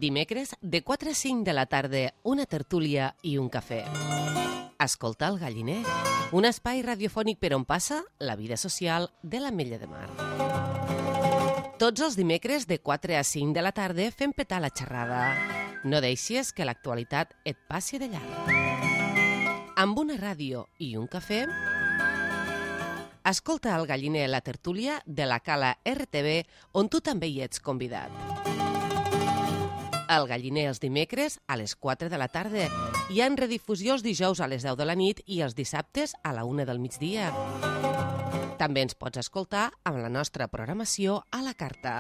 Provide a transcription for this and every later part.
Dimecres, de 4 a 5 de la tarda, una tertúlia i un cafè. Escolta el Galliner, un espai radiofònic per on passa la vida social de l'Ametlla de Mar. Tots els dimecres, de 4 a 5 de la tarda, fem petar la xerrada. No deixis que l'actualitat et passi de llarg. Amb una ràdio i un cafè, escolta el Galliner, la tertúlia de la Cala RTV, on tu també hi ets convidat. El Galliner els dimecres a les 4 de la tarda i en redifusió els dijous a les 10 de la nit i els dissabtes a la 1 del migdia. També ens pots escoltar amb la nostra programació a la carta.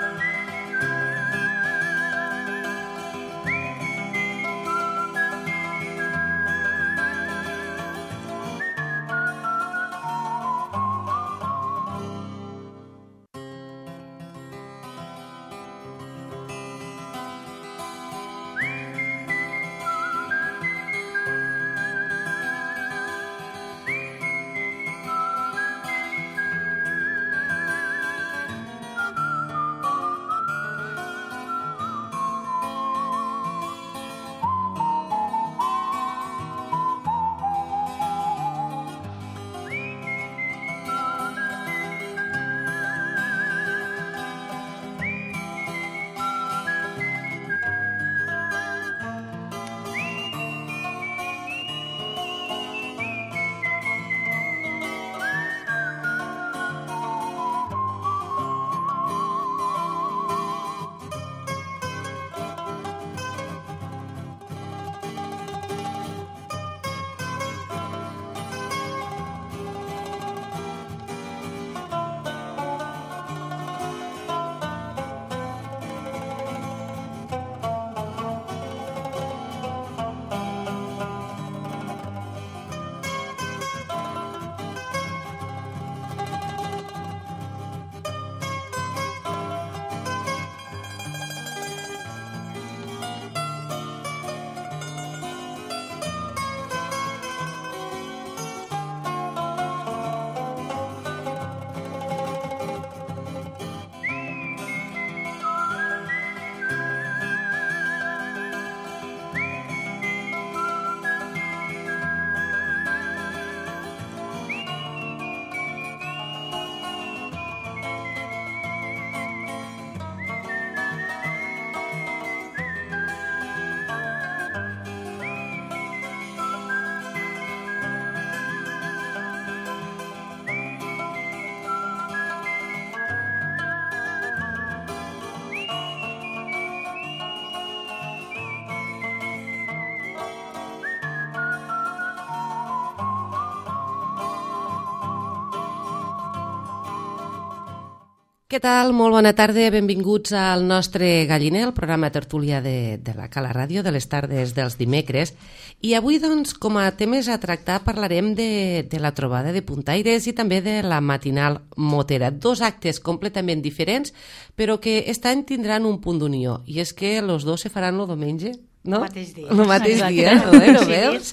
Què tal? Molt bona tarda, benvinguts al nostre Galliner, el programa tertúlia de la Cala Ràdio de les tardes dels dimecres. I avui, doncs, com a temes a tractar, parlarem de la trobada de puntaires i també de la matinal motera. Dos actes completament diferents, però que aquest any tindran un punt d'unió. I és que els dos se faran el diumenge, no? El mateix dia. El mateix dia, no veus?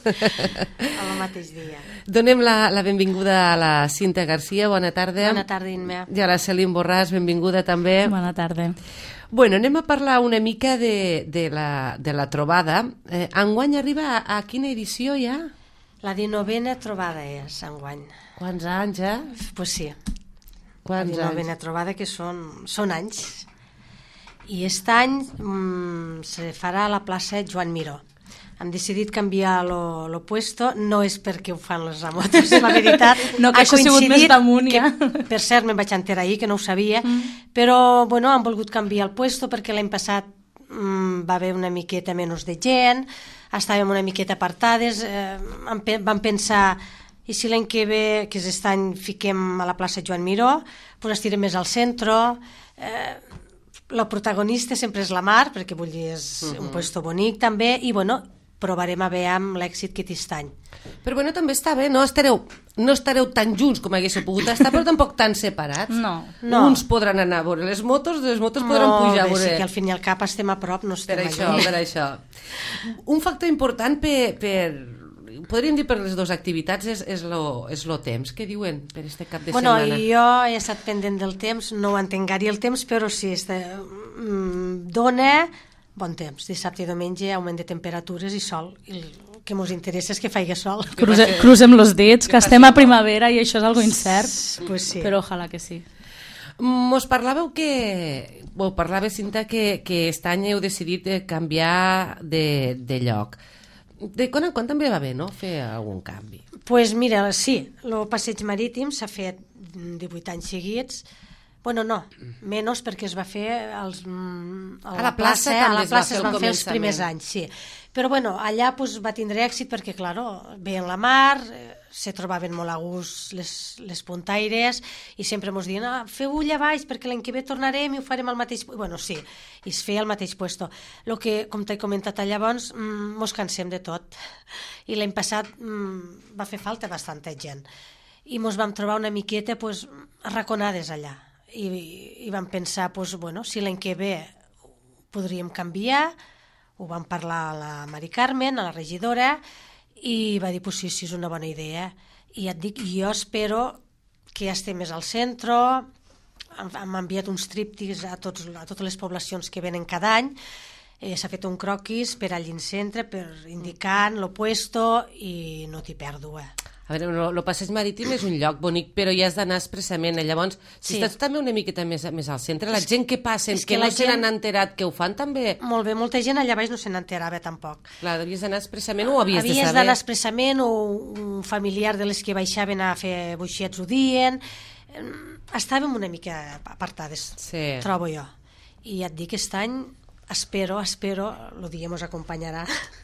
El mateix dia. Donem la benvinguda a la Cinta Garcia, bona tarda. Bona tarda, Inma. I a la Celine Borràs, benvinguda també. Bona tarda. Bueno, anem a parlar una mica de la trobada. Enguany arriba a quina edició ja? La 19a trobada és enguany. Quants anys, ja? Pues sí. Quants la 19a trobada, que són anys. I aquest any se farà a la plaça Joan Miró. Hem decidit canviar lo puesto, no és perquè ho fan les remotes, la veritat. No, que això ha sigut més damunt, ja. Per cert, me'n vaig enterar ahir, que no ho sabia, però bueno, han volgut canviar el puesto perquè l'any passat va haver una miqueta menys de gent, estàvem una miqueta apartades, vam pensar, i si l'any que ve, que és aquest any, fiquem a la plaça Joan Miró, doncs estirem més al centre. La protagonista sempre és la Mar, perquè vull dir, és un puesto bonic també, i bueno, provarem a veure amb l'èxit que té aquest any. Però bueno, també està bé, no estareu tan junts com haguéssiu pogut estar, però tampoc tan separats. No. Uns podran anar a veure les motos podran pujar a veure. Sí, que al fin i al cap estem a prop, no estem allà. Per això. Un factor important podríem dir per les dues activitats és lo temps. Què diuen per este cap de setmana? Jo he estat pendent del temps, no ho entenc gaire el temps, però sí, dona bon temps. Dissabte i diumenge, augment de temperatures i sol. I el que ens interessa és que faci sol. Crucem los dits, que estem a primavera i això és algo incert, pues sí. Però ojalà que sí. Mos parlàveu parlava, Cinta, que aquest any heu decidit canviar de lloc. De quan en quan també va bé, no?, fer algun canvi. Pues mira, sí, el passeig marítim s'ha fet 18 anys seguits. Bueno, no, menys perquè es va fer a la plaça es van fer els primers anys, sí. Però bueno, allà pues, va tindre èxit perquè, claro, veien la mar, se trobaven molt a gust les puntaires i sempre ens diuen, feu ull a baix perquè l'any que ve tornarem i ho farem al mateix... Bueno, sí, i es feia al mateix puesto. El que, com t'he comentat llavors, mos cansem de tot. I l'any passat va fer falta bastanta gent. I mos vam trobar una miqueta pues, arraconades allà. I vam pensar, pues, bueno, si l'any que ve podríem canviar, ho vam parlar a la Mari Carmen, a la regidora, i va dir, pues sí, és una bona idea. I ja et dic, jo espero que ja estem més al centre, hem enviat uns tríptics a totes les poblacions que venen cada any, s'ha fet un croquis per allí en centre, per indicant l'opuesto i no t'hi perdo, A veure, el passeig marítim és un lloc bonic, però ja has d'anar expressament. Llavors, si estàs també una miqueta més al centre, la gent que passa, que no se n'han enterat que ho fan també... Molt bé, molta gent allà baix no se n'enterava tampoc. Clar, havies d'anar expressament o havies de saber? Havies d'anar expressament o un familiar de les que baixaven a fer boixets ho dient. Estàvem una mica apartades, trobo jo. I ja et dic, aquest any espero, el dia mos acompanyarà.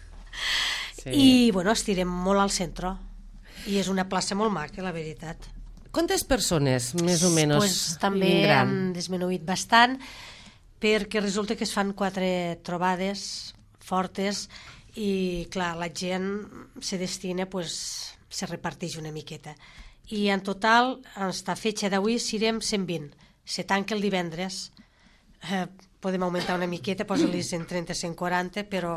I, bueno, estirem molt al centre. I és una plaça molt maca, la veritat. Quantes persones, més o menys, pues, també vindran? Han disminuït bastant, perquè resulta que es fan 4 trobades fortes i, clar, la gent se destina, pues, se reparteix una miqueta. I en total, esta fetge d'avui serem 120. Se tanca el divendres. Podem augmentar una miqueta, posa-li en 30-140, però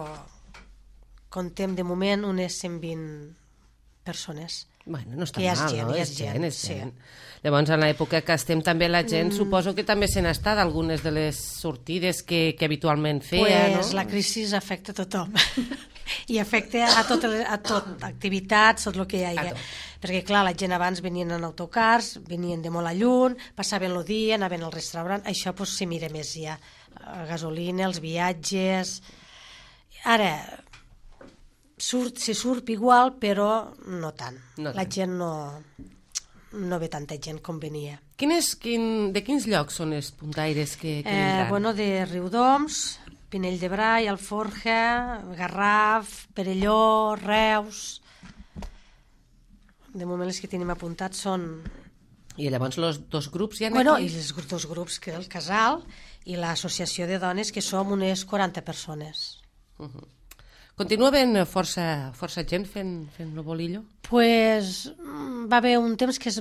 contem de moment unes 120 persones. Bueno, no està mal, no? És gent. Llavors, en l'època que estem també la gent, suposo que també se n'està d'algunes de les sortides que habitualment feia, pues, no? La crisi afecta a tothom. I afecta a tot, activitats, tot el que hi ha. Perquè, clar, la gent abans venien en autocars, venien de molt a lluny, passaven el dia, anaven al restaurant, això pues, se mira més ja. La gasolina, els viatges... Ara... se surt igual, però no tant. La gent no ve tanta gent com venia. De quins llocs són els puntaires que vindran? Bueno, de Riudoms, Pinell de Brai, Alforja, Garraf, Perelló, Reus... De moment els que tenim apuntats són... I llavors els dos grups hi ha aquí? Bueno, i els dos grups, que el Casal i l'associació de dones, que som unes 40 persones. Continua havent força gent fent el bolillo? Pues va haver un temps que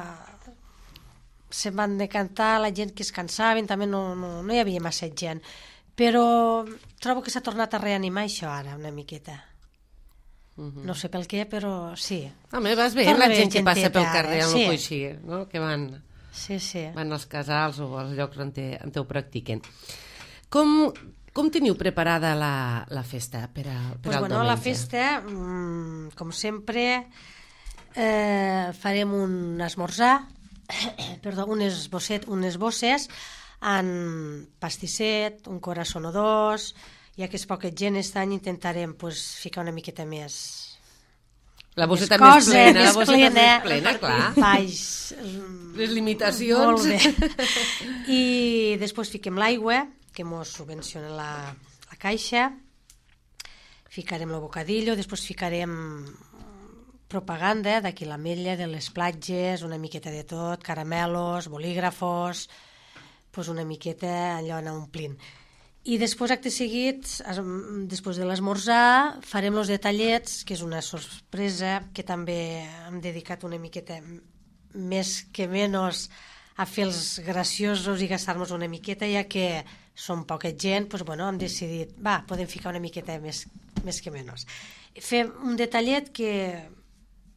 se van decantar la gent que es cansaven, també no hi havia massa gent, però trobo que s'ha tornat a reanimar això ara una miqueta. No sé pel què, però sí. Home, vas veient la gent que passa pel carrer amb el coixí, no? Que van als casals o als llocs on ho practiquen. Com teniu preparada la festa per al diumenge? La festa, com sempre, farem un esmorzar, unes bosses amb pastisset, un corazón o dos, ja que és poca gent, aquest any intentarem ficar una miqueta més... La bosseta més plena, clar. Les limitacions. Molt bé. I després fiquem l'aigua, que mos subvenciona la caixa, ficarem el bocadillo, després ficarem propaganda d'aquí l'ametlla, de les platges, una miqueta de tot, caramelos, bolígrafos, una miqueta allò anar omplint. I després, actes seguits, després de l'esmorzar, farem els detallets, que és una sorpresa, que també hem dedicat una miqueta més que menys a fer els graciosos i gastar-nos una miqueta, ja que som poca gent, hem decidit, podem ficar una miqueta més que menys. Fem un detallet que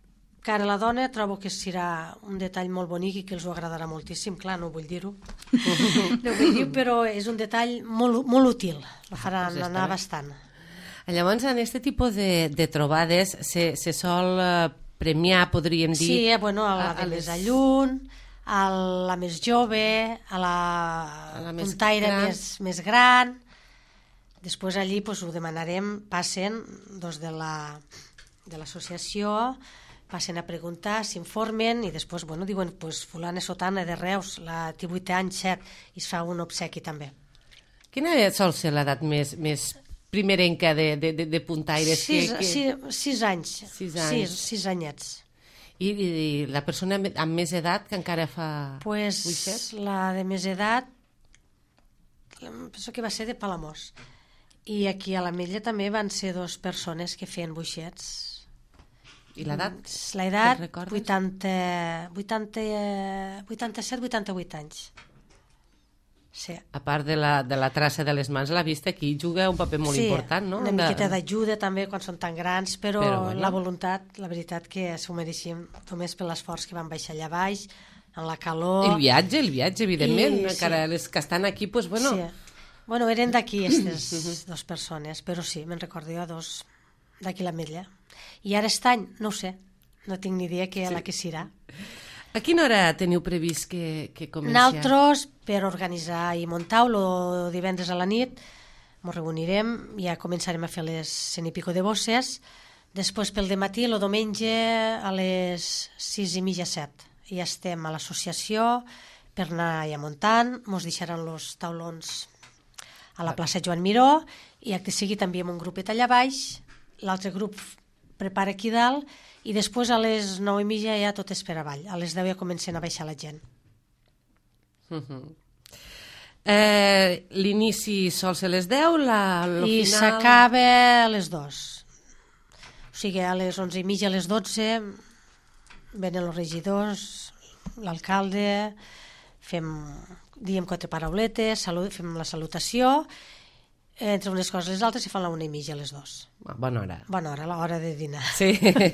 cara a la dona trobo que serà un detall molt bonic i que els ho agradarà moltíssim, clar, no vull dir-ho, no vull dir, però és un detall molt útil, la faran anar bastant. Llavors, en aquest tipus de trobades se sol premiar, podríem dir... Sí, bueno, a la de més lluny, a la més jove, a la puntaire més gran. Després allí ho demanarem, passen dos de l'associació, passen a preguntar, s'informen i després diuen, fulana sotana de Reus, té 8 anys, 7, i es fa un obsequi també. Quina sol ser l'edat més primerenca de puntaires? 6 anys. 6 anyets. I la persona amb més edat que encara fa buixet? La de més edat, penso que va ser de Palamós. I aquí a l'Ametlla també van ser 2 persones que feien buixets. I l'edat? L'edat, 87-88 anys. Sí. A part de la traça de les mans, la vista aquí juga un paper molt important, no? Sí, una miqueta d'ajuda també quan són tan grans, però la voluntat, la veritat que s'ho mereixem només per l'esforç que van baixar allà baix, en la calor... El viatge, evidentment, encara les que estan aquí, doncs, bueno... Sí. Bueno, eren d'aquí, aquestes 2 persones, però sí, me'n recordo jo 2 d'aquí a l'Ametlla. I ara aquest any, no ho sé, no tinc ni idea la que serà. A quina hora teniu previst que comenci? Nosaltres, per organitzar i muntar el divendres a la nit, ens reunirem, ja començarem a fer les 100 i pico de bosses, després pel dematí, el diumenge a les 6:30, 7. Ja estem a l'associació per anar ja muntant, ens deixaran els taulons a la plaça Joan Miró, i acte sigui també amb un grupet allà baix, l'altre grup prepara aquí dalt, i després a les 9:30 ja tot és per avall. A les 10 ja comencen a baixar la gent. L'inici sol ser a les 10, i final... s'acaba a les 2. O sigui, a les 11:30, a les 12, venen els regidors, l'alcalde, diem 4 parauletes, fem la salutació, entre unes coses i les altres, i fan la 1:30 a les 2. Bona hora. Bona hora, l'hora de dinar. Sí.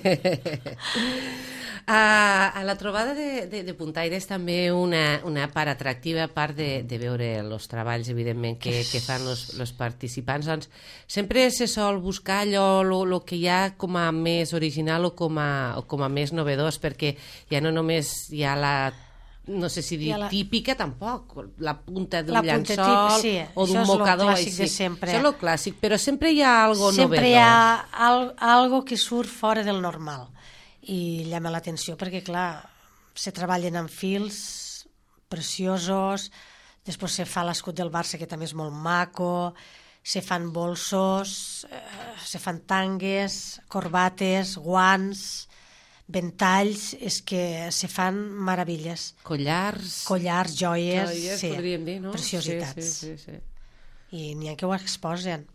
A la trobada de puntaires també una part atractiva, a part de veure els treballs, evidentment, que fan els participants, doncs sempre se sol buscar allò el que hi ha com a més original o com a més novedós, perquè ja no només hi ha no sé si dir típica, tampoc, la punta d'un llençol o d'un mocador. Això és el clàssic de sempre. Això és el clàssic, però sempre hi ha algo novedós. Sempre hi ha algo que surt fora del normal i llama l'atenció, perquè clar, se treballen amb fils preciosos, després se fa l'escut del Barça, que també és molt maco, se fan bolsos, se fan tangues, corbates, guants, ventalls, és que se fan meravilles. Collars, joies, sí, podríem dir, no? Preciositats. Sí. I n'hi ha que ho exposen.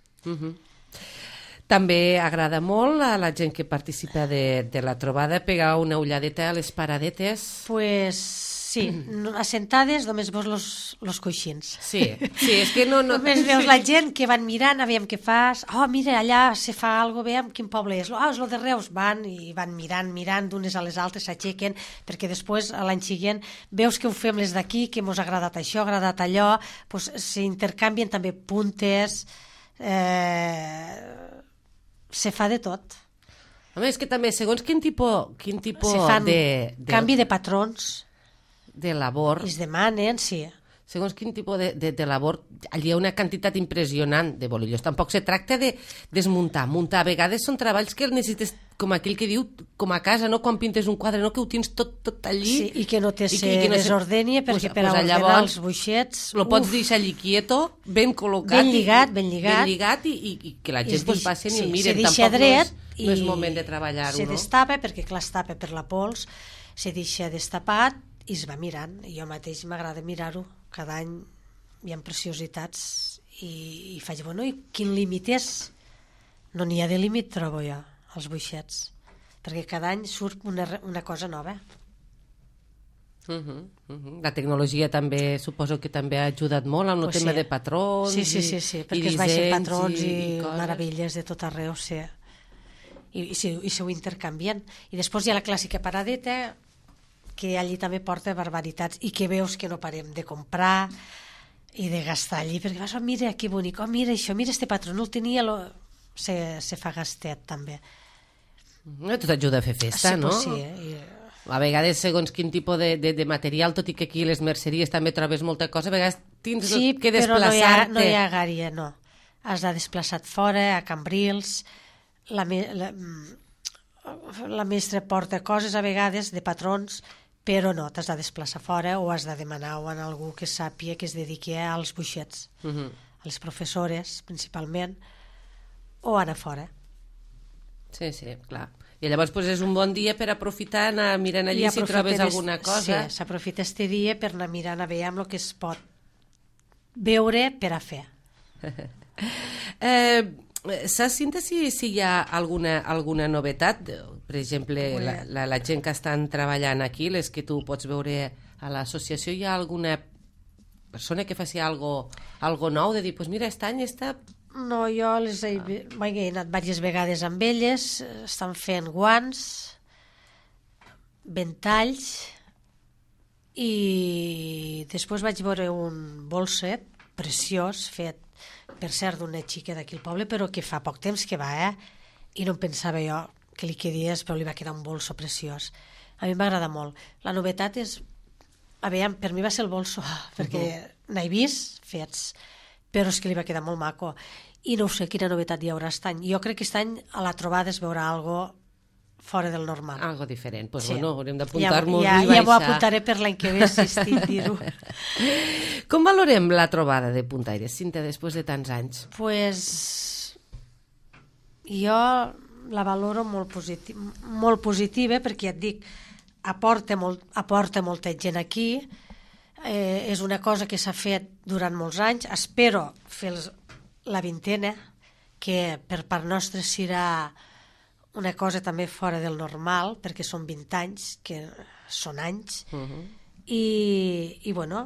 També agrada molt a la gent que participa de la trobada pegar una ulladeta a les paradetes. Pues sí, assentades només veus los coixins. Sí, és que no... Només veus la gent que van mirant, aviam què fas. Oh, mira, allà se fa alguna cosa, veiem quin poble és. És el de Reus. Van mirant d'unes a les altres, s'aixequen, perquè després, a l'any següent, veus que ho fem les d'aquí, que mos ha agradat això, ha agradat allò, doncs s'intercanvien també puntes, se fa de tot. A més, que també, segons quin tipus se fan canvi de patrons, de labor, es demanen, sí. Segons quin tipus de labor, allà hi ha una quantitat impressionant de bolillos. Tampoc se tracta de desmuntar, muntar. A vegades són treballs que necessites, com aquell que diu, com a casa, no? Quan pintes un quadre, no? Que ho tens tot allí. Sí, i que no se desordeni, perquè per a ordenar els buixets... Lo pots deixar allí quieto, ben col·locat. Ben lligat. I que la gent passi i el miren. Se deixa dret no és moment de treballar-ho, no? Se destapa, perquè clar, es tapa per la pols, se deixa destapat i es va mirant. I jo mateix m'agrada mirar-ho. Cada any hi ha preciositats i faig, bueno, i quin límit és? No n'hi ha de límit, trobo jo, als buixets, perquè cada any surt una cosa nova. La tecnologia també, suposo que també ha ajudat molt amb el tema de patrons. Sí, perquè es baixen patrons i meravelles de tot arreu, sí. i s'ho intercanvien. I després hi ha la clàssica paradeta, que allí també porta barbaritats i que veus que no parem de comprar i de gastar allí, perquè vas, mira que bonic, mira això, mira este patró, no el tenia, se fa gastet també. Tot ajuda a fer festa, no? Sí, a vegades, segons quin tipus de material, tot i que aquí a les merceries també trobes molta cosa, a vegades tens que desplaçar-te. Sí, però no hi ha gària, no. Has de desplaçar fora, a Cambrils, la mestra porta coses a vegades de patrons, però no, t'has de desplaçar fora o has de demanar a algú que sàpia que es dediqui als buixets, a les professores, principalment, o anar fora. Sí, clar. I llavors és un bon dia per aprofitar, anar mirant allí si trobes alguna cosa. Sí, s'aprofita este dia per anar mirant a veure amb el que es pot veure per a fer. Saps, Cinta, si hi ha alguna novetat? Per exemple, la gent que estan treballant aquí, les que tu pots veure a l'associació, hi ha alguna persona que faci algo nou, de dir, doncs mira, aquest any està... No, jo he anat diverses vegades amb elles, estan fent guants, ventalls, i després vaig veure un bolset preciós, fet per cert d'una xica d'aquí al poble, però que fa poc temps que va, i no em pensava jo que li quedies, però li va quedar un bolso preciós. A mi m'agrada molt. La novetat és, a veure, per mi va ser el bolso, perquè n'he vist fets, però és que li va quedar molt maco. I no sé quina novetat hi haurà aquest any. Jo crec que aquest any a la trobada es veurà algo fora del normal. Algo diferent. Doncs sí. Bueno, haurem d'apuntar-nos i baixar. Ja m'ho apuntaré per l'any que ve, si estic dir-ho. Com valorem la trobada de Puntaires, Cinta, després de tants anys? Pues jo la valoro molt positiva, perquè ja et dic, aporta molta gent aquí, és una cosa que s'ha fet durant molts anys, espero fer la vintena, que per part nostra serà una cosa també fora del normal, perquè són 20 anys, que són anys, i bueno,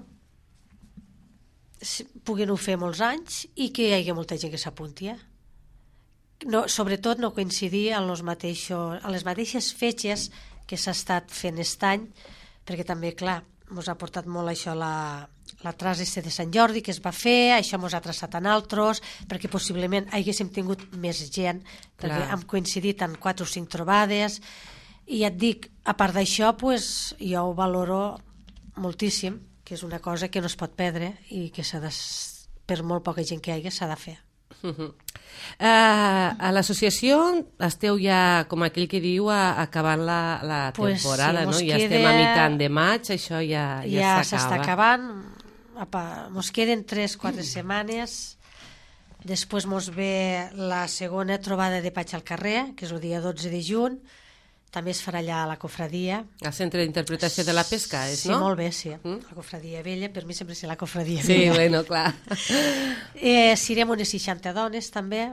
puguin-ho fer molts anys i que hi hagi molta gent que s'apunti. No, sobretot no coincidir en les mateixes fetges que s'ha estat fent aquest any, perquè també, clar, ens ha portat molt això la trassa de Sant Jordi que es va fer, això ens ha traçat en altres, perquè possiblement haguéssim tingut més gent, perquè hem coincidit en 4 o 5 trobades, i ja et dic, a part d'això, pues, jo ho valoro moltíssim, que és una cosa que no es pot perdre i que per molt poca gent que hi hagi s'ha de fer. A l'associació esteu ja, com aquell que diu, acabant la temporada, no? Ja estem a mitjan de maig, això ja s'està acabant, mos queden 3-4 setmanes, després mos ve la segona trobada de Paig al carrer, que és el dia 12 de juny, també es farà allà a la cofradia. Al Centre d'Interpretació de la Pesca, no? Sí, molt bé, sí. La cofradia vella, per mi sempre és la cofradia vella. Sí, bueno, clar. Serem unes 60 dones, també,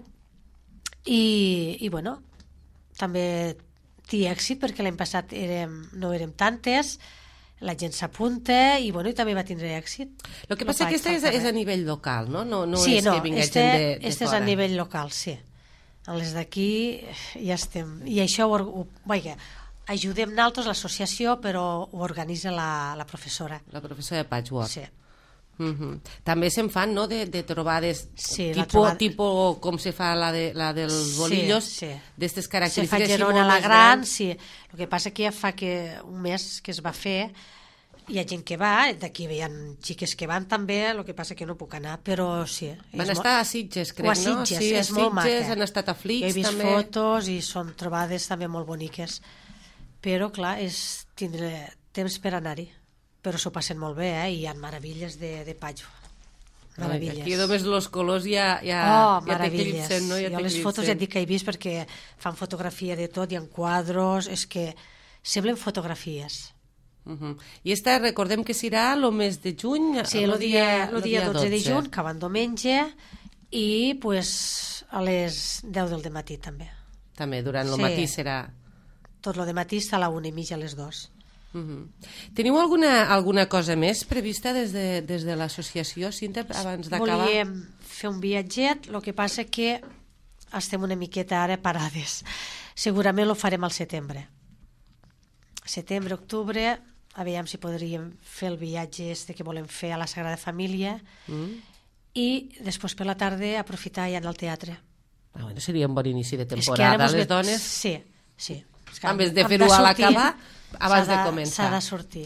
i bueno, també té èxit, perquè l'any passat no érem tantes, la gent s'apunta, i bueno, i també va tindre èxit. El que passa que aquesta és a nivell local, no? Sí, és que vinga gent de fora. Este és a nivell local, sí. En les d'aquí ja estem, i això ajudem nosaltres, l'associació, però ho organitza la professora. La professora de Patchwork. Sí. També se'n fan, no?, de trobades, tipus com se fa la dels bolillos, d'estes característiques. Se fa Gerona la gran, sí. El que passa que ja fa un mes que es va fer, hi ha gent que va, d'aquí hi ha xiques que van també, el que passa que no puc anar, però sí. Van estar a Sitges, crec, no? Sí, és molt maca. Han estat a Flix, també. He vist també. Fotos i són trobades també molt boniques, però clar, és tindre temps per anar-hi, però s'ho passen molt bé, i hi ha meravilles de Patxo. Meravilles. Aquí només els colors ja t'eclipsen, no? Jo les fotos ja et dic que he vist, perquè fan fotografia de tot, hi ha quadros, és que semblen fotografies. I esta recordem que serà el mes de juny? Sí, el dia 12 de juny, que va en diumenge, i pues, a les 10 del matí també. També, durant el matí serà... Tot el matí està a la 1:30 a les 2. Teniu alguna cosa més prevista des de l'associació, Cinta, abans d'acabar? Volíem fer un viatget, el que passa que estem una miqueta ara parades. segurament ho farem al setembre. Setembre, octubre, aviam si podríem fer el viatge que volem fer a la Sagrada Família i després per la tarda aprofitar ja en el teatre. Bueno, seria un bon inici de temporada. Les dones, sí. en vez de fer-ho a l'acabar, abans de començar. S'ha de sortir.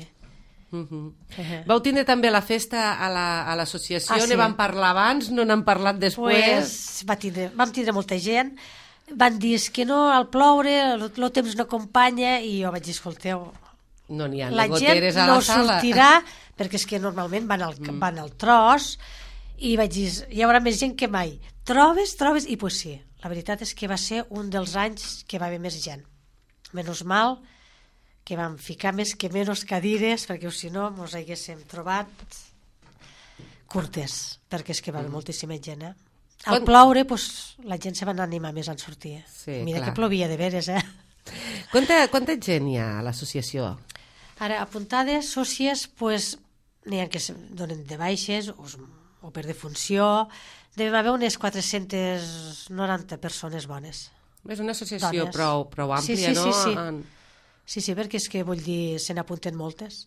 Vau tindre també la festa a l'associació, ne vam parlar abans, no n'han parlat després? Vam tindre molta gent, van dir que no, al ploure, el temps no acompanya, i jo vaig dir, escolteu, no n'hi ha la goteres gent a la no sala. sortirà, perquè és que normalment van al tros, i vaig dir, hi haurà més gent que mai. Trobes? I pues sí, la veritat és que va ser un dels anys que va haver més gent. Menys mal que vam ficar més que menys cadires, perquè si no ens haguéssim trobat curtes, perquè és que va haver moltíssima gent, Al ploure, pues, la gent se va animar més a sortir. Sí, mira clar. que plovia de veres, Quanta gent hi ha a l'associació? Ara, apuntades, sòcies, pues, n'hi ha que es donen de baixes o per defunció. Devem haver unes 490 persones bones. És una associació Dones. prou àmplia, Sí. no? Sí, perquè és que vull dir, se n'apunten moltes.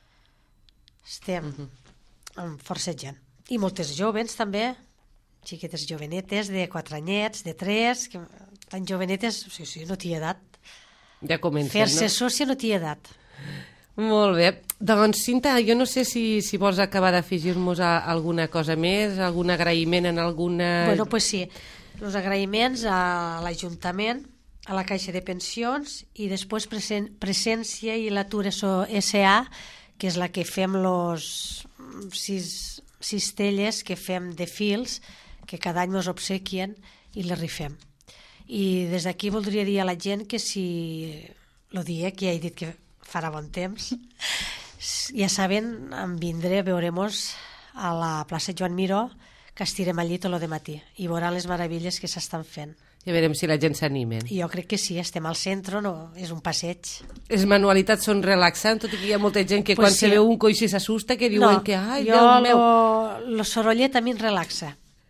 Estem amb força gent. I moltes jovens també, xiquetes jovenetes de 4 anyets, de 3, que tan jovenetes, sí, no té edat. Ja comencen, Fer-se no? sòcia no té edat. Molt bé. Doncs, Cinta, jo no sé si vols acabar d'afegir-nos alguna cosa més, algun agraïment en alguna... Bueno, pues sí, els agraïments a l'Ajuntament, a la Caixa de Pensions i després Presència i l'Atur SA, que és la que fem los 6 cistelles que fem de fils, que cada any ens obsequien i les rifem. I des d'aquí voldria dir a la gent que si el dia que ja he dit que farà bon temps, ja saben, em vindré, veuremos a la plaça Joan Miró, que estirem allí tot el matí i veuran les meravilles que s'estan fent. Ja veurem si la gent s'animen. Jo crec que sí, estem al centre, no, és un passeig. Les manualitats són relaxants, tot i que hi ha molta gent que Pues quan sí. se veu un coix s'assusta, que diuen que, ai, Déu meu... El sorollet a mi em relaxa.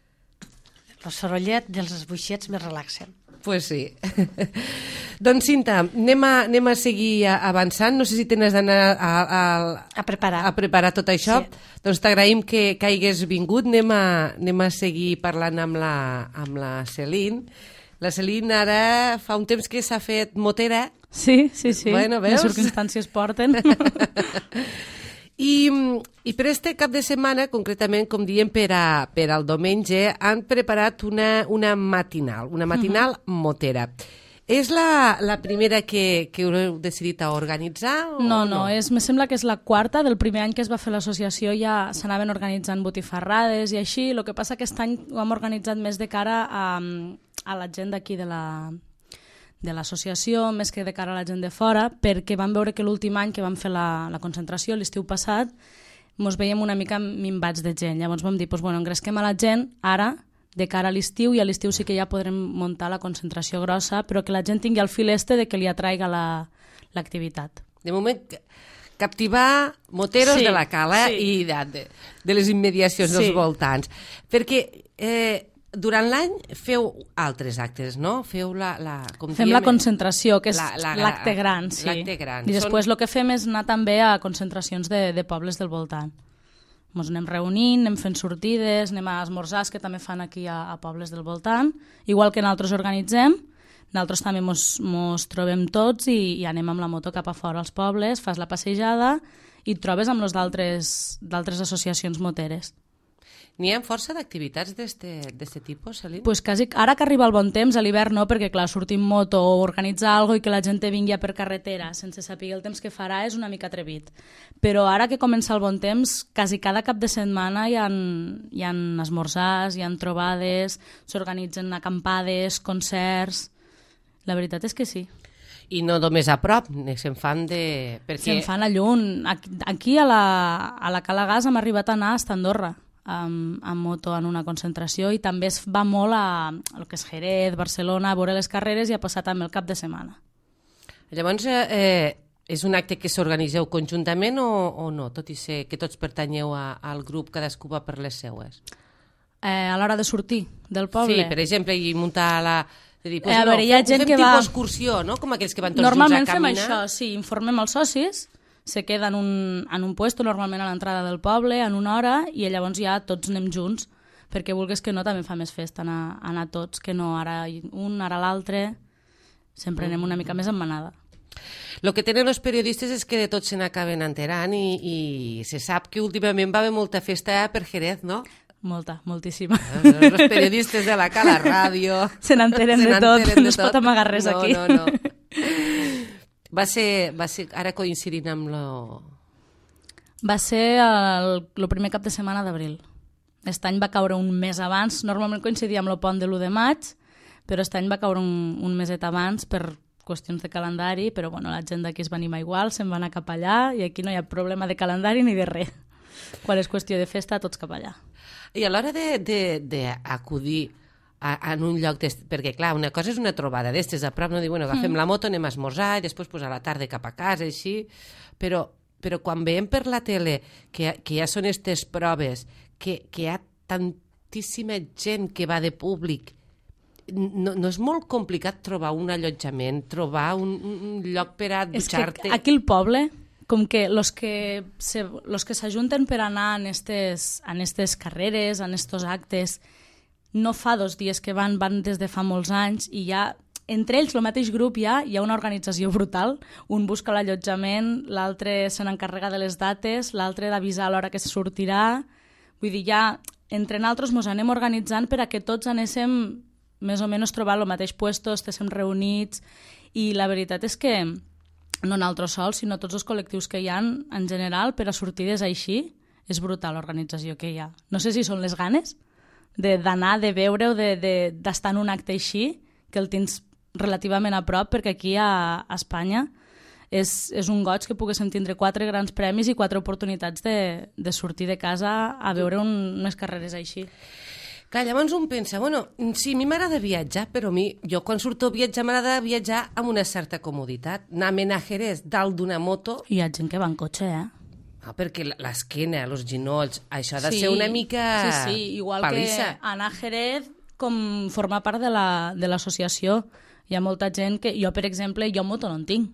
El sorollet dels buixets me relaxen. Pues sí. Doncs, Cinta, anem a seguir avançant. No sé si tens d'anar A preparar. a preparar tot això. Sí. Doncs t'agraïm que hagués vingut. Anem a seguir parlant amb la Celine. La Celine ara fa un temps que s'ha fet motera. Sí. Bueno, veus? Les circumstàncies porten. I per este cap de setmana, concretament, com diem, per al diumenge, han preparat una matinal motera. És la primera que heu decidit a organitzar? No, me sembla que és la quarta. Del primer any que es va fer l'associació ja s'anaven organitzant botifarrades i així. El que passa que aquest any ho hem organitzat més de cara a la gent d'aquí de l'associació, més que de cara a la gent de fora, perquè vam veure que l'últim any que vam fer la concentració, l'estiu passat, ens veiem una mica minvats de gent. Llavors vam dir, engresquem a la gent ara, de cara a l'estiu, i a l'estiu sí que ja podrem muntar la concentració grossa, però que la gent tingui el fil de que li atraiga l'activitat. De moment, captivar moteros de la Cala i de les immediacions dels voltants. Perquè durant l'any feu altres actes, no? Feu fem la concentració, que és l'acte gran, sí. L'acte gran. I després el que fem és anar també a concentracions de pobles del voltant. Ens anem reunint, anem fent sortides, anem a esmorzars, que també fan aquí a pobles del voltant. Igual que nosaltres organitzem, nosaltres també ens trobem tots i anem amb la moto cap a fora als pobles, fas la passejada i et trobes amb els d'altres associacions moteres. N'hi ha força d'activitats d'este tipus, Celine? Pues quasi, ara que arriba el bon temps, a l'hivern no, perquè clar, sortir en moto o organitzar alguna cosa i que la gent vingui per carretera sense saber el temps que farà és una mica atrevit. Però ara que comença el bon temps, quasi cada cap de setmana hi ha esmorzars, hi ha trobades, s'organitzen acampades, concerts... La veritat és que sí. I no només a prop, se'n fan Se'n fan a lluny. Aquí a la Cala Gas hem arribat a anar a Andorra, amb moto en una concentració, i també es va molt a el que és Jerez, Barcelona, a veure les carreres i a passar també el cap de setmana. Llavors, és un acte que s'organitzeu conjuntament o no? Tot i ser que tots pertanyeu al grup, cadascú va per les seues. A l'hora de sortir del poble? Sí, per exemple, i muntar Dir, a veure, hi ha gent que va... tipus excursió, no? Com aquells que van tots Normalment junts a caminar. Normalment fem això, sí, informem els socis, se queda en un puesto, normalment a l'entrada del poble, en una hora, i llavors ja tots anem junts, perquè vulguis que no, també fa més festa anar tots, que no ara un, ara l'altre, sempre anem una mica més en manada. El que tenen els periodistes és que de tots se n'acaben enterant i se sap que últimament va haver molta festa per Jerez, no? Molta, moltíssima. Els periodistes de la Cala Ràdio... Se n'enteren de tot, no es pot amagar res aquí. No. Va ser ara coincidint amb lo... Va ser el primer cap de setmana d'abril. Aquest any va caure un mes abans, normalment coincidia amb el pont de l'1 de maig, però aquest any va caure un meset abans per qüestions de calendari, però bueno, la gent d'aquí es va animar igual, se'n va anar cap allà i aquí no hi ha problema de calendari ni de res. Quan és qüestió de festa, tots cap allà. I a l'hora d'acudir en un lloc, perquè clar, una cosa és una trobada d'estes a prop, no dir, bueno, agafem la moto, anem a esmorzar i després a la tarda cap a casa, així, però quan veiem per la tele que ja són aquestes proves, que hi ha tantíssima gent que va de públic, no és molt complicat trobar un allotjament, trobar un lloc per a dutxar-te? Aquí al poble, com que los que s'ajunten per anar en estes carreres, en estos actes, no fa 2 dies que van des de fa molts anys i ja, entre ells, el mateix grup hi ha una organització brutal. Un busca l'allotjament, l'altre se n'encarrega de les dates, l'altre d'avisar a l'hora que se sortirà. Vull dir, ja entre nosaltres ens anem organitzant per a que tots anéssim més o menys trobar el mateix puesto, estéssim reunits, i la veritat és que no nosaltres sols, sinó tots els col·lectius que hi ha en general, per a sortides així, és brutal l'organització que hi ha. No sé si són les ganes d'anar, de veure o d'estar en un acte així, que el tens relativament a prop, perquè aquí a Espanya és un goig que poguéssim tindre 4 grans premis i 4 oportunitats de sortir de casa a veure unes carreres així. Clar, llavors un pensa, bueno, sí, a mi m'agrada viatjar, però jo quan surto a viatjar m'agrada viatjar amb una certa comoditat. Anar a Jerez dalt d'una moto... Hi ha gent que va en cotxe, perquè l'esquena, els ginolls, això ha de ser una mica sí, igual palissa. Que anar a Jerez com formar part de l'associació. Hi ha molta gent que... Jo, per exemple, moto no en tinc,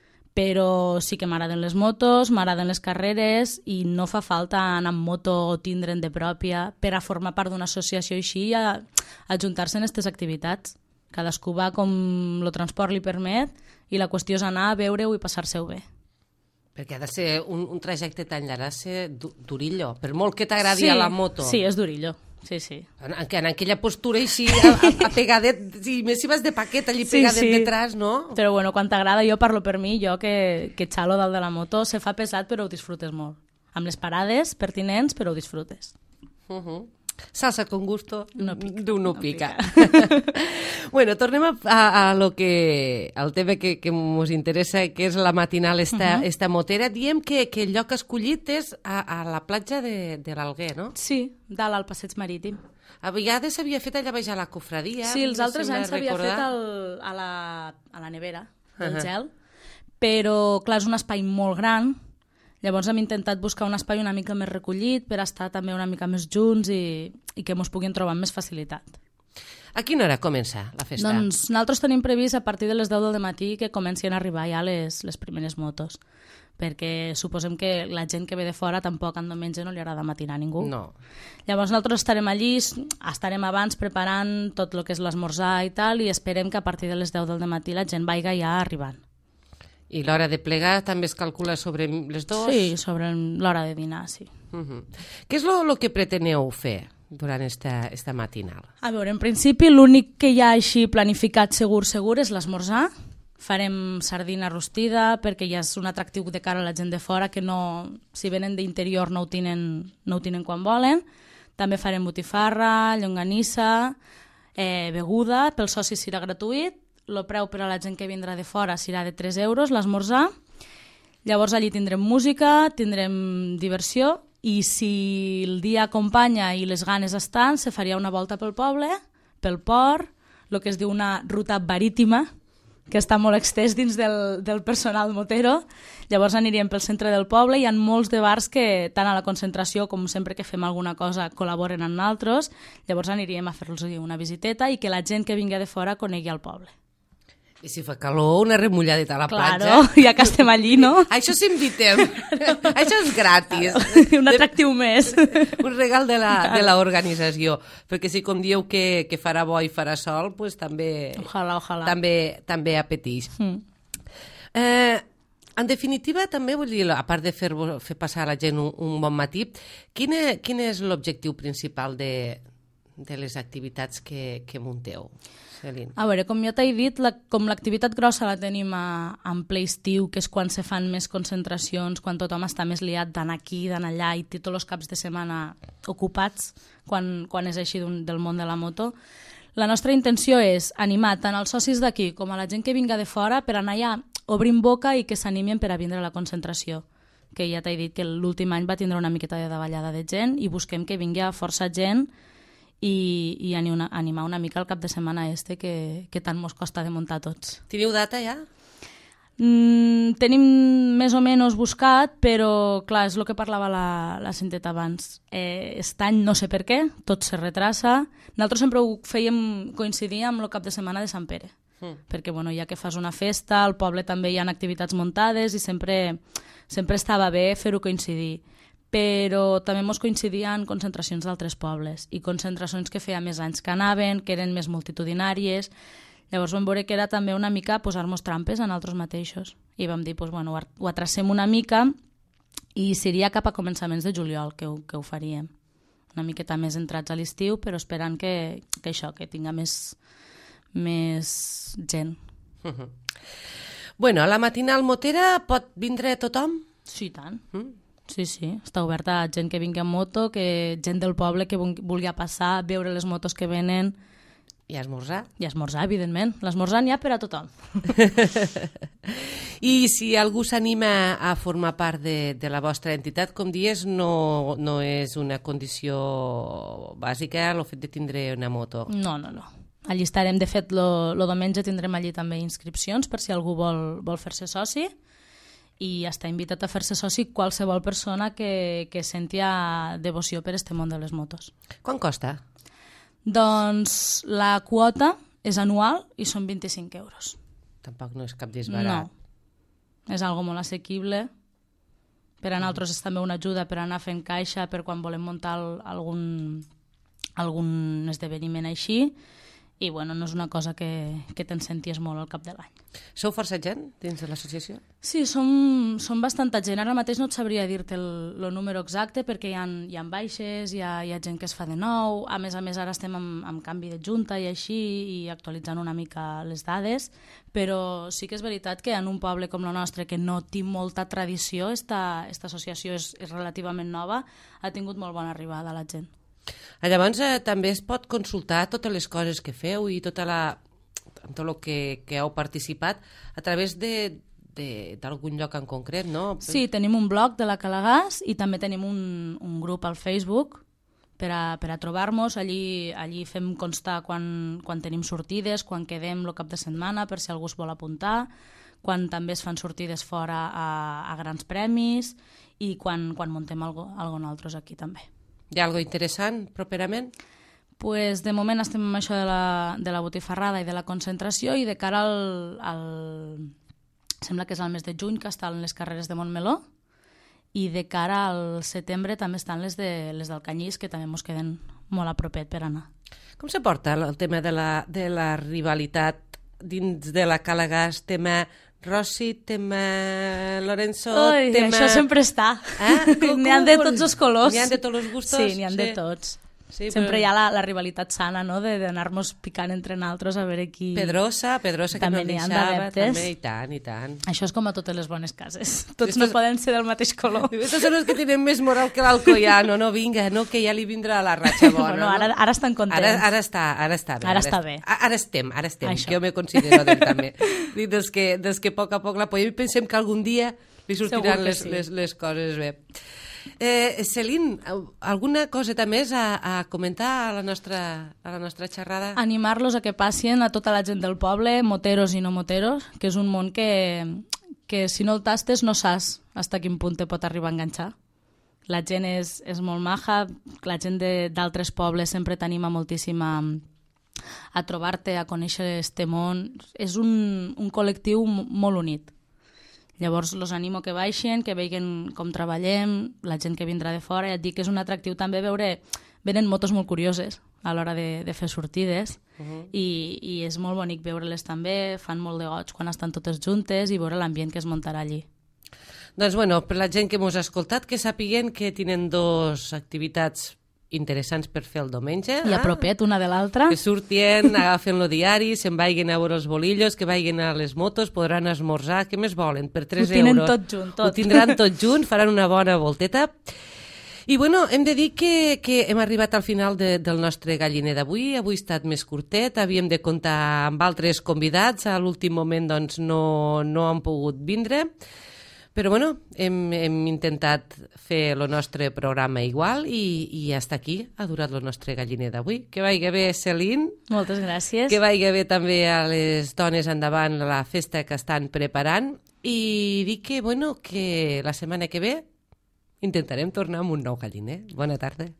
però sí que m'agraden les motos, m'agraden les carreres i no fa falta anar amb moto o tindre'n de pròpia per a formar part d'una associació així i a ajuntar-se en aquestes activitats. Cadascú va com el transport li permet i la qüestió és anar a veure-ho i passar-se-ho bé. Perquè ha de ser un trajecte tan llarg, ha de ser durillo, per molt que t'agradi a la moto. Sí, és durillo. Sí. En aquella postura així, a pegadet, més si vas de paquet allí pegadet detrás, no? Però bueno, quan t'agrada, jo parlo per mi, jo que xalo dalt de la moto, se fa pesat però ho disfrutes molt. Amb les parades pertinents, però ho disfrutes. Salsa con gusto, no pica. Bueno, tornem al tema que ens interessa, que és la matinal esta motera. Diem que el lloc escollit és a la platja de l'Alguer, no? Sí, dalt al passeig marítim. A vegades s'havia fet allà baix a la cofradia. Sí, els altres anys s'havia fet a la nevera, del gel, però clar, és un espai molt gran. Llavors hem intentat buscar un espai una mica més recollit per estar també una mica més junts i que ens puguin trobar amb més facilitat. A quina hora comença la festa? Doncs nosaltres tenim previst a partir de les 10 del matí que comencin a arribar ja les primeres motos, perquè suposem que la gent que ve de fora tampoc en diumenge no li agrada matinar a ningú. No. Llavors nosaltres estarem allí, estarem abans preparant tot el que és l'esmorzar i tal, i esperem que a partir de les 10 del matí la gent vagi ja arribant. I l'hora de plegar també es calcula sobre les 2? Sí, sobre l'hora de dinar, sí. Què és el que preteneu fer durant esta matinal? A veure, en principi l'únic que hi ha així planificat segur és l'esmorzar. Farem sardina rostida perquè ja és un atractiu de cara a la gent de fora que no, si venen d'interior no ho tenen quan volen. També farem botifarra, llonganissa, beguda, pels socis serà gratuït. El preu per a la gent que vindrà de fora serà de 3 euros l'esmorzar. Llavors allí tindrem música, tindrem diversió i si el dia acompanya i les ganes estan, se faria una volta pel poble, pel port, el que es diu una ruta marítima, que està molt extès dins del personal motero. Llavors aniríem pel centre del poble. Hi ha molts de bars que, tant a la concentració com sempre que fem alguna cosa, col·laboren amb nosaltres. Llavors aniríem a fer-los una visiteta i que la gent que vingui de fora conegui el poble. I si fa calor, una remulladeta a la platja. Claro, ja que estem allí, no? Això s'invitem. Això és gratis. Un atractiu més. Un regal de l'organització. Perquè si com dieu que farà bo i farà sol, pues també, ojalà. també apeteix. En definitiva, també vull dir, a part de fer passar a la gent un bon matí, quin és l'objectiu principal de les activitats que munteu? A veure, com ja t'he dit, com l'activitat grossa la tenim en ple estiu, que és quan se fan més concentracions, quan tothom està més liat d'anar aquí, d'anar allà i té tots els caps de setmana ocupats, quan és així del món de la moto. La nostra intenció és animar tant als socis d'aquí com a la gent que vinga de fora per anar allà obrint boca i que s'animin per a vindre a la concentració. Que ja t'he dit que l'últim any va tindre una miqueta de davallada de gent i busquem que vingui força gent i animar una mica el cap de setmana que tant mos costa de muntar tots. Teniu data ja? Tenim més o menys buscat, però clar, és el que parlava la Cinteta abans. Aquest any no sé per què, tot se retrasa. Nosaltres sempre ho fèiem coincidir amb el cap de setmana de Sant Pere, perquè bueno, ja que fas una festa, al poble també hi ha activitats muntades i sempre estava bé fer-ho coincidir. Però també ens coincidien concentracions d'altres pobles i concentracions que feia més anys que anaven, que eren més multitudinàries. Llavors vam veure que era també una mica posar-nos trampes a nosaltres mateixos. I vam dir, bueno, ho atracem una mica i seria cap a començaments de juliol que ho faríem. Una miqueta més entrats a l'estiu, però esperant que tinga més gent. Bueno, a la matinal motera pot vindre tothom? Sí, tant. Sí, està oberta a gent que vingui amb moto, gent del poble que vulgui passar, veure les motos que venen. I esmorzar? I esmorzar, evidentment. L'esmorzar n'hi ha per a tothom. I si algú s'anima a formar part de la vostra entitat, com dius, no és una condició bàsica el fet de tindre una moto? No. Allí estarem, de fet, el diumenge tindrem allí també inscripcions per si algú vol fer-se soci. I està invitat a fer-se soci qualsevol persona que senti devoció per este món de les motos. Quan costa? Doncs la quota és anual i són 25 euros. Tampoc no és cap disbarat. No, és algo molt assequible. Per a nosaltres és també una ajuda per anar fent caixa per quan volem muntar algun esdeveniment així. I bueno, no és una cosa que te'n senties molt al cap de l'any. Sou força gent dins de l'associació? Sí, som bastanta gent. Ara mateix no et sabria dir-te el número exacte perquè hi ha baixes, hi ha gent que es fa de nou. A més, ara estem en canvi de junta i així, i actualitzant una mica les dades. Però sí que és veritat que en un poble com el nostre, que no té molta tradició, esta associació és relativament nova, ha tingut molt bona arribada a la gent. Llavors també es pot consultar totes les coses que feu i tot el que heu participat a través d'algun lloc en concret, no? Sí, tenim un blog de la Calagàs i també tenim un grup al Facebook per a trobar-nos. Allí fem constar quan tenim sortides, quan quedem el cap de setmana per si algú es vol apuntar, quan també es fan sortides fora a grans premis i quan muntem alguna nosaltres aquí també. Hi ha alguna cosa interessant properament? Pues de moment estem amb això de la botifarrada i de la concentració i de cara sembla que és al mes de juny que estan les carreres de Montmeló i de cara al setembre també estan les del Canyís que també ens queden molt a propet per anar. Com se porta el tema de la rivalitat dins de la Calagàs, tema Rossi, tema Lorenzo... Això sempre està. N'hi ha de tots els colors. N'hi ha de tots els gustos? Sí, n'hi ha de tots. Sí, sempre hi ha la rivalitat sana, no?, d'anar-nos picant entre nosaltres a veure qui... Pedrosa que també no deixava. També, i tant. Això és com a totes les bones cases. Tots no poden ser del mateix color. Estos són els que tenen més moral que l'Alcoyano. No, vinga, no, que ja li vindrà la ratxa bona. Bueno, ara estan contents. Ara està bé. Ara estem, això. Que jo me considero d'ell també. Des que a poc la podem i pensem que algun dia li sortiran les coses bé. Celine, alguna coseta més a comentar a la nostra xerrada? Animar-los a que passin a tota la gent del poble, moteros i no moteros, que és un món que si no el tastes no saps fins a quin punt te pot arribar a enganxar. La gent és molt maja, la gent d'altres pobles sempre t'anima moltíssim a trobar-te, a conèixer este món. És un col·lectiu molt unit. Llavors los animo que baixen, que vegin com treballem, la gent que vindrà de fora. Ja et dic que és un atractiu també veure... Venen motos molt curioses a l'hora de fer sortides i és molt bonic veure-les també, fan molt de goig quan estan totes juntes i veure l'ambient que es muntarà allí. Doncs bueno, per la gent que mos ha escoltat, que sàpiguen que tenen dos activitats interessants per fer el diumenge. I a propet una de l'altra. Que surtien, agafen el diari, se'n vagin a veure els bolillos, que vagin a les motos, podran esmorzar, què més volen? Per 3 euros. Ho tenen tot junt, tot. Ho tindran tot junt, faran una bona volteta. I bueno, hem de dir que hem arribat al final del nostre galliner d'avui. Avui ha estat més curtet, havíem de comptar amb altres convidats, a l'últim moment doncs no han pogut vindre. Però bueno, hem intentat fer el nostre programa igual i hasta aquí ha durat el nostre galliner d'avui. Que vagi bé, Celine. Moltes gràcies. Que vagi bé també a les dones endavant la festa que estan preparant i dir que, bueno, que la setmana que ve intentarem tornar amb un nou galliner. Bona tarda.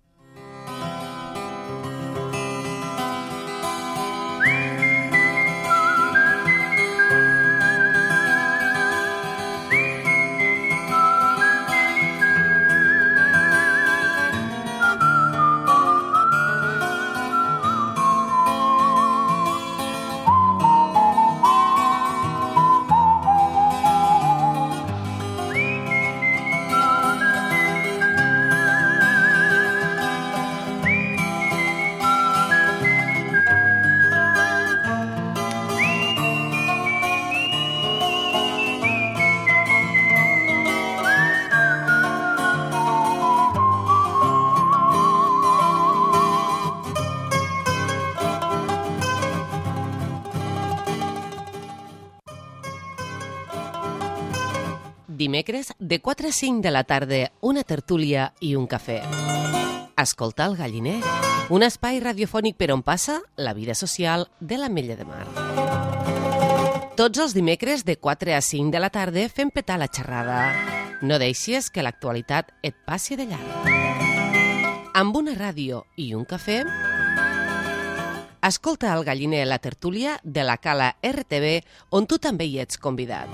Dimecres, de 4 a 5 de la tarda, una tertúlia i un cafè. Escolta el galliner, un espai radiofònic per on passa la vida social de l'Ametlla de Mar. Tots els dimecres, de 4 a 5 de la tarda, fem petar la xerrada. No deixis que l'actualitat et passi de llarg. Amb una ràdio i un cafè, escolta el galliner, la tertúlia de la Cala RTV, on tu també hi ets convidat.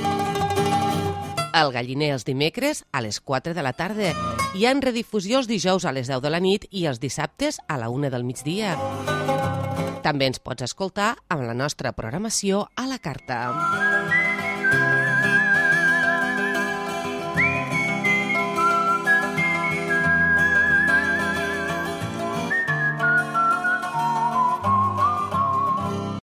El galliner els dimecres a les 4 de la tarda. Hi ha redifusió els dijous a les 10 de la nit i els dissabtes a la 1 del migdia. També ens pots escoltar amb la nostra programació a la carta.